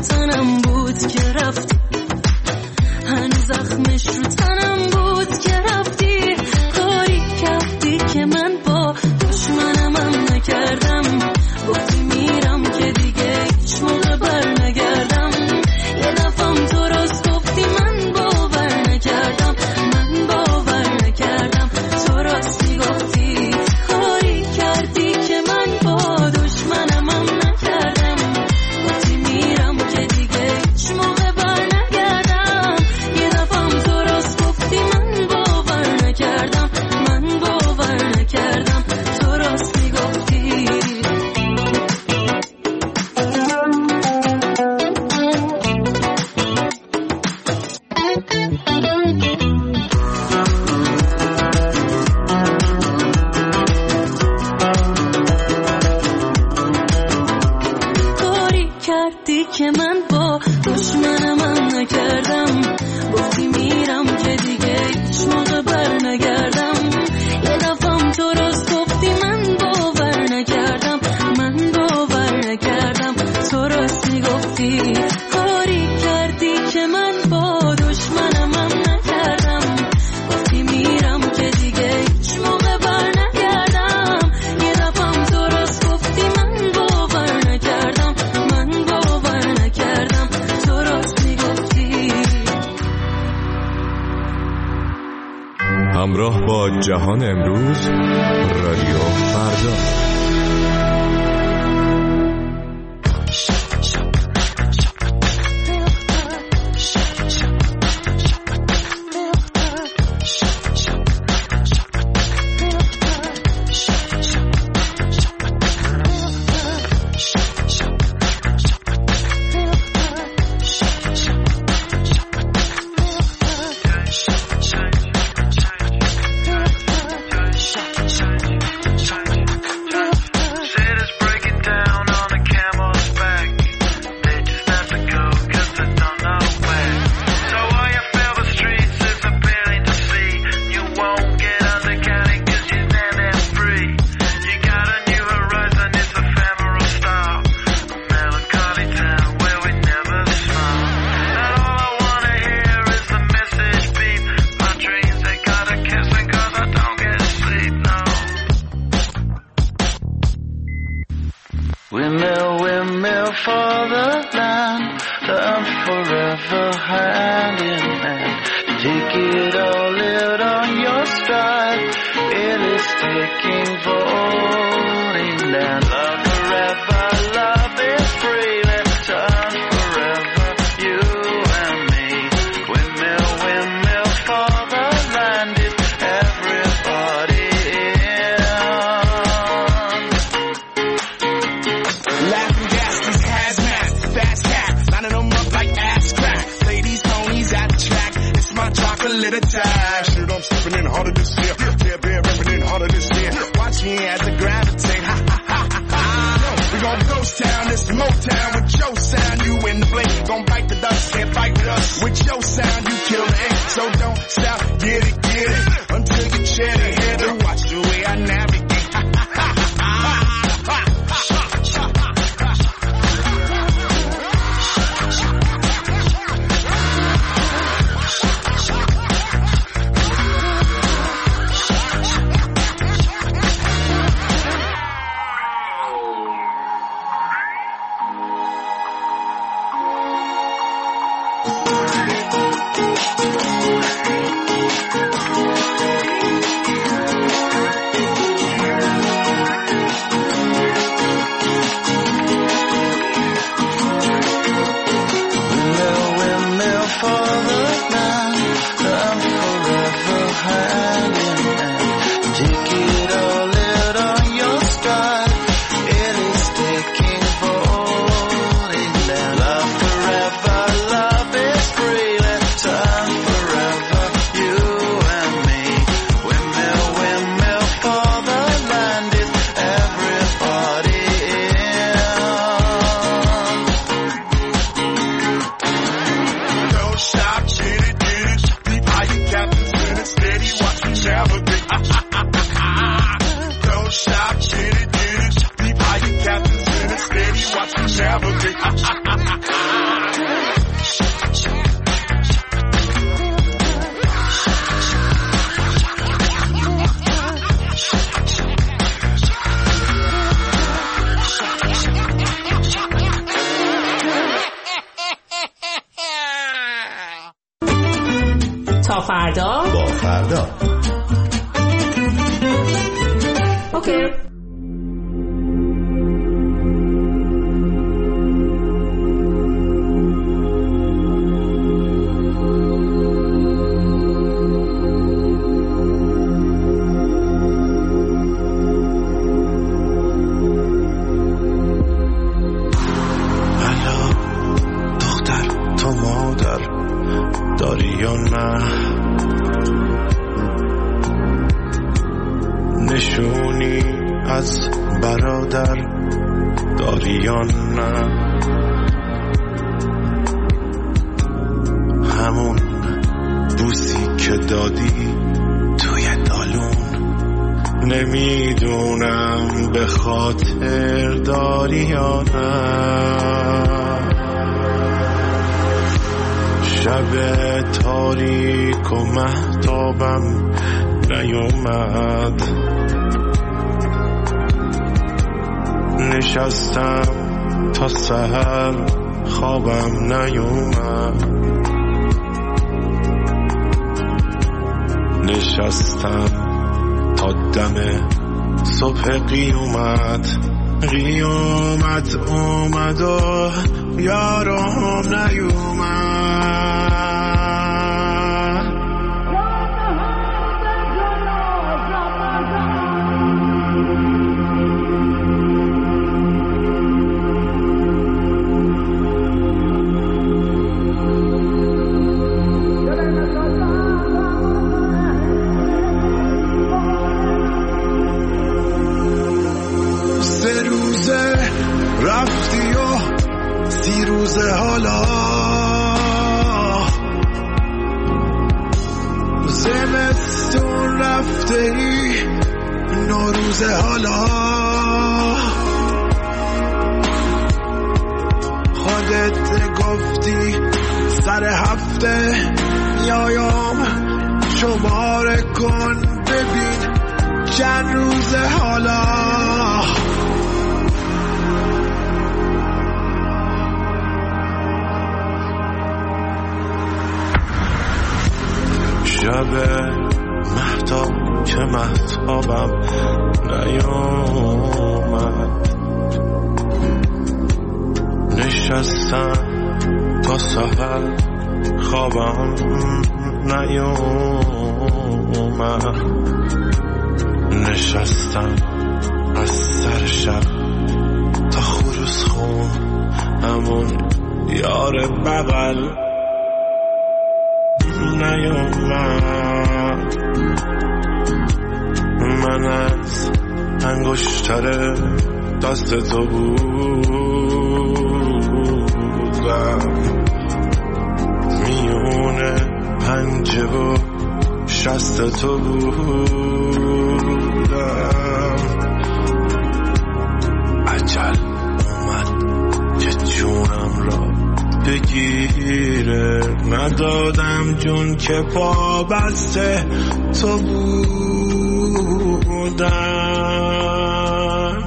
تنم بود که رفتی، هنوز زخمش رو تنم بود که رفتی. کاری کردی که من با دشمنم هم نکردم، گفتی میرم که دیگه هیچ موقع بر نگردم. یه دفعم تو راست گفتی من باور نکردم، من باور نکردم. تو راستی گفتی کاری کردی که من با دشمنم هم نکردم، گفتی میرم که دیگه هیچ موقع بر نگردم. یه دفعم تو راست گفتی من باور نکردم، من باور نکردم. تو راستی گفتی. کاری کردی که من با دشمنم هم نکردم، گفتی میرم که دیگه هیچ موقع بر نگردم. یه دفعم تو راست گفتی من باور نکردم، من باور نکردم. تو راستی گفتی کاری کردی که من با دشمنم هم نکردم، گفتی میرم که دیگه هیچ موقع بر نگردم. یه دفعم تو راست گفتی من باور نکردم، من باور نکردم. تو راستی گفتی. همراه با جهان امروز، رادیو فردا. Windmill, windmill for the land, turn forever hand in hand. Take it all, live on your stride. It is taking, falling down. Love forever, love is free. Let's turn forever, you and me. Windmill, windmill for the land, is everybody in? Laughing gas, these hazmats, fast cat, lining them up like ass crack. Ladies, ponies at the track, it's my chocolate attack. Shit, I'm stepping in harder this year. Yeah, bear repping in harder this year. Watch me as I gravitate. Ha ha ha ha ha. We gon' ghost town, this Motown with your sound. You in the blink, gon' bite the dust, can't fight with us. With your sound, you kill the ink, so don't stop, get it, until you chin it. Head to watch the way I navigate. Ha ha ha ha ha. تا فردا با فردا. اوکی. نشونی از برادر داری یا نه؟ همون بوسی که دادی توی دالون، نمیدونم به خاطر داری یا نه. شب تاریک و مهتابم نیومد، نشستم تا سحر خوابم نیومد، نشستم تا دم صبح قیامت اومد و یارم نیومد. رفتی و 30 روزه حالا، زمستون رفته ای 9 روزه حالا، خودت گفتی سر هفته میایم شماره کن ببین چند روزه حالا. شب مهتاب که مهتابم نیامد، نشستم تا سحر خوابم نیامد، نشستم از سر شب تا خروس خون همون یار بغل نیامد. من از انگشتر دست تو بودم، میونه پنجه و شست تو بودم. عجل اومد که جونم را بگیره، ندادم جون که پا بسته تو بودم.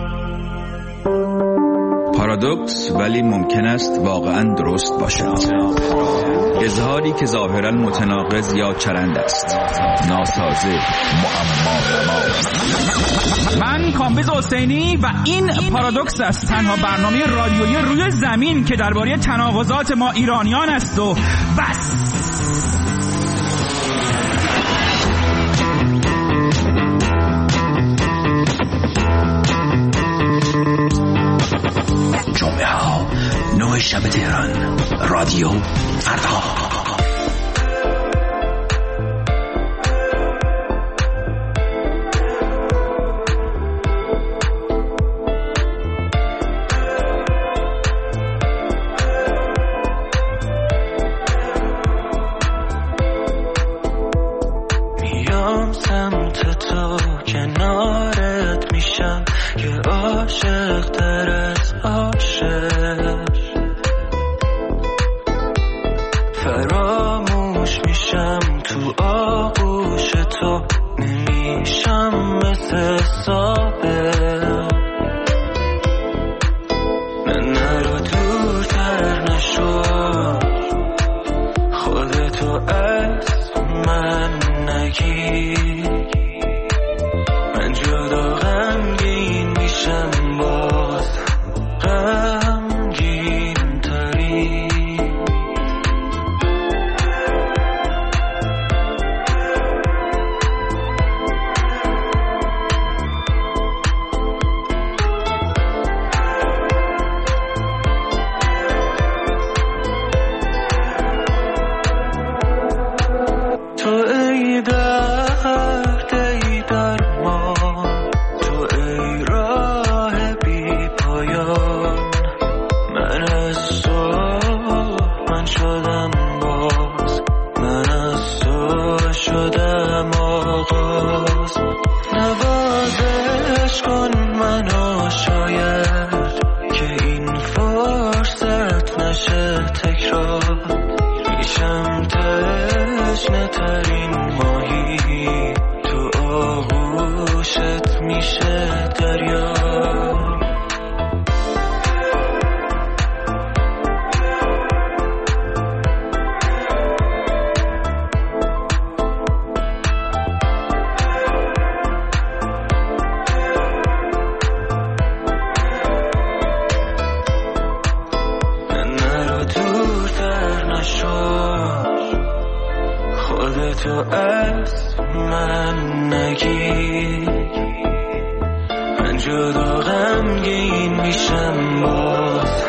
پارادوکس ولی ممکن است واقعا درست باشد. اظهاری که ظاهرا متناقض یا چرند است، ناسازه، معما. من کامبیز حسینی و این پارادوکس است، تنها برنامه رادیویی روی زمین که درباره تناقضات ما ایرانیان است و بس. جمعه ها 9 شب تهران، رادیو فردا. میام سمت تو کنارت میشم که عاشق تر از عاشق، فراموش میشم تو آغوش تو، نمیشم مثل سابق. نرو دورتر نشو، خودتو از من نگی من جدا غمگین میشم باز غمگین تری تو ای درد ای درمان تو ای راه بی پایان من از تو من شدم باز من از تو شدم آغاز نوازش کن منو شاید که این فرصت نشه تکرار میشم تشنه ترین ماهی تو آغوشت میشه دریا نرو دورتر نشو خودتو از من نگی من جدا غمگین میشم باز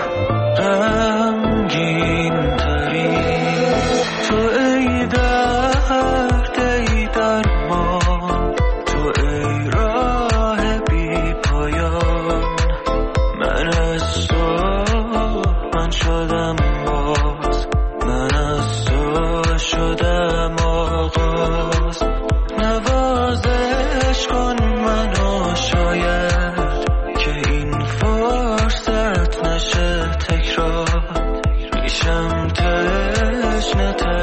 غمگین تری تو ای درد ای درمان تو ای راه بی پایان من از تو من شدم باز من از تو شدم آغاز نوازش کن منو شاید که این فرصت نشه تکرار میشم تشنه تر